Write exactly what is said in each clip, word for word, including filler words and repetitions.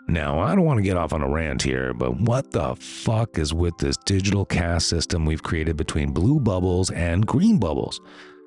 Now, I don't want to get off on a rant here, but what the fuck is with this digital caste system we've created between blue bubbles and green bubbles?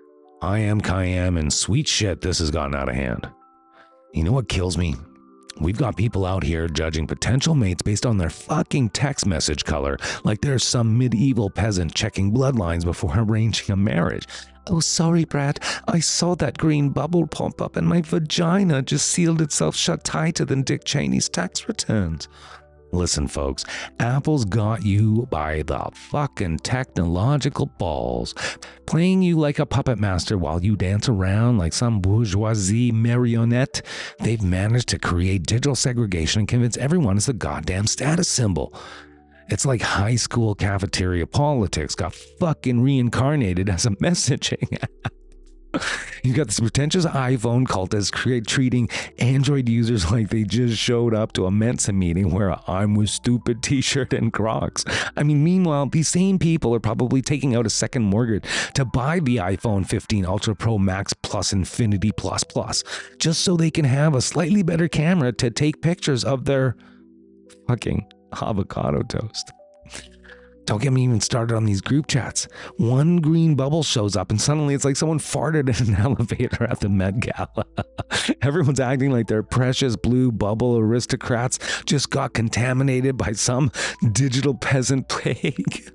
I am Kayam, and sweet shit, this has gotten out of hand. You know what kills me? We've got people out here judging potential mates based on their fucking text message color, like there's some medieval peasant checking bloodlines before arranging a marriage. Oh, sorry, Brad. I saw that green bubble pop up and my vagina just sealed itself shut tighter than Dick Cheney's tax returns. Listen, folks, Apple's got you by the fucking technological balls, playing you like a puppet master while you dance around like some bourgeoisie marionette. They've managed to create digital segregation and convince everyone it's a goddamn status symbol. It's like high school cafeteria politics got fucking reincarnated as a messaging app. You got this pretentious iPhone cultists create treating Android users like they just showed up to a Mensa meeting where a I'm with stupid t-shirt and Crocs. I mean, meanwhile, these same people are probably taking out a second mortgage to buy the iPhone fifteen Ultra Pro Max Plus Infinity Plus Plus, just so they can have a slightly better camera to take pictures of their fucking avocado toast. Don't get me even started on these group chats. One green bubble shows up and suddenly it's like someone farted in an elevator at the Met Gala. Everyone's acting like their precious blue bubble aristocrats just got contaminated by some digital peasant plague.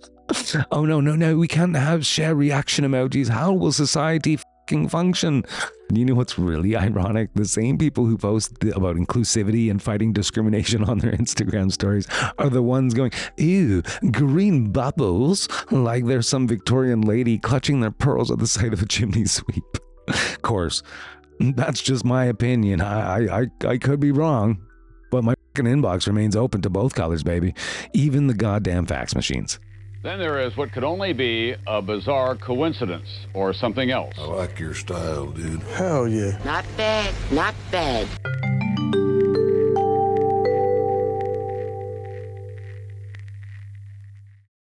Oh no, no, no, we can't have share reaction emojis. How will society fucking function? You know what's really ironic? The same people who post about inclusivity and fighting discrimination on their Instagram stories are the ones going, ew, green bubbles, like there's some Victorian lady clutching their pearls at the sight of a chimney sweep. Of course, that's just my opinion. I, I, I could be wrong, but my fucking inbox remains open to both colors, baby. Even the goddamn fax machines. Then there is what could only be a bizarre coincidence or something else. I like your style, dude. Hell yeah. Not bad, not bad.